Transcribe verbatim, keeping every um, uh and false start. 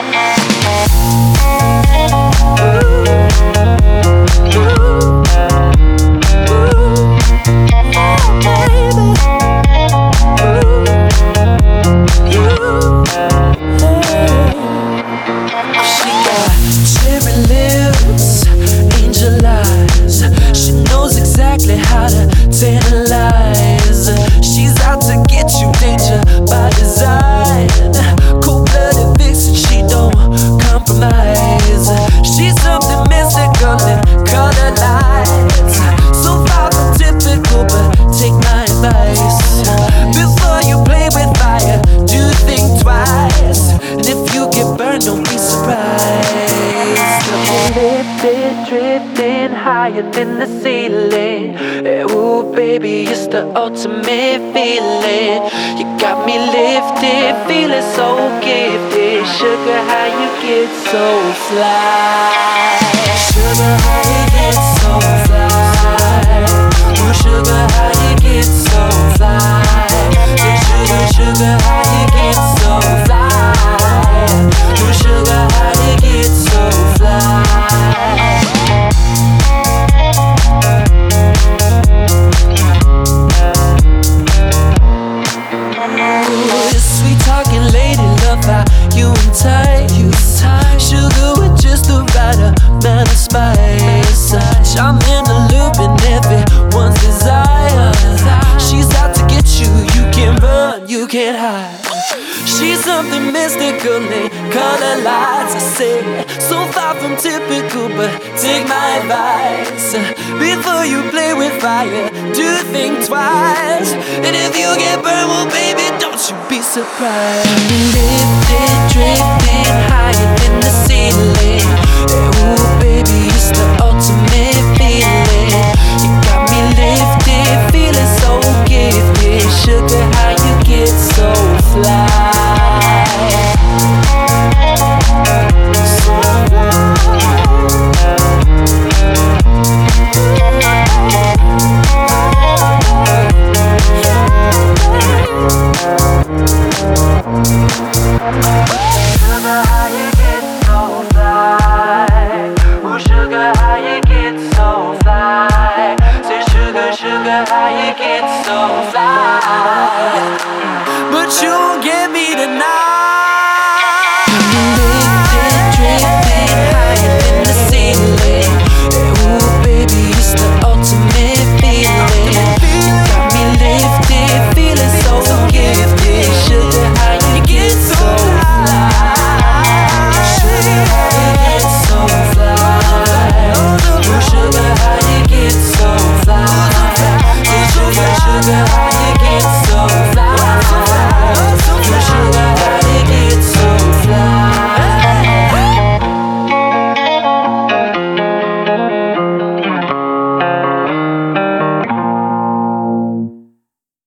How to tantalize. She's out to get you, danger by design. Cold-blooded vixen, she don't compromise. She's something mystical in color lights. So far from typical, but take my advice. Before you play with fire, do think twice. And if you get burned, don't be surprised. Lifted, drifting higher than the ceiling. Ooh, baby, it's the ultimate feeling. You got me lifted, feeling so gifted. Sugar, how you get so fly? Sugar, how you get so fly? Ooh, sugar, how you get so fly? Hey, sugar, sugar, how you get so fly? Ooh, sugar, how you get so fly? Sweet talking lady, love how you entice. Sugar with just the right amount of spice. Charming, alluring, everyone's desire. She's out to get you, you can't run, you can't hide. She's something mystical in color lights. I say, so far from typical, but take my advice. Before you play with fire, do think twice. And if you get burned, well baby, don't you be surprised. Lifted, drifted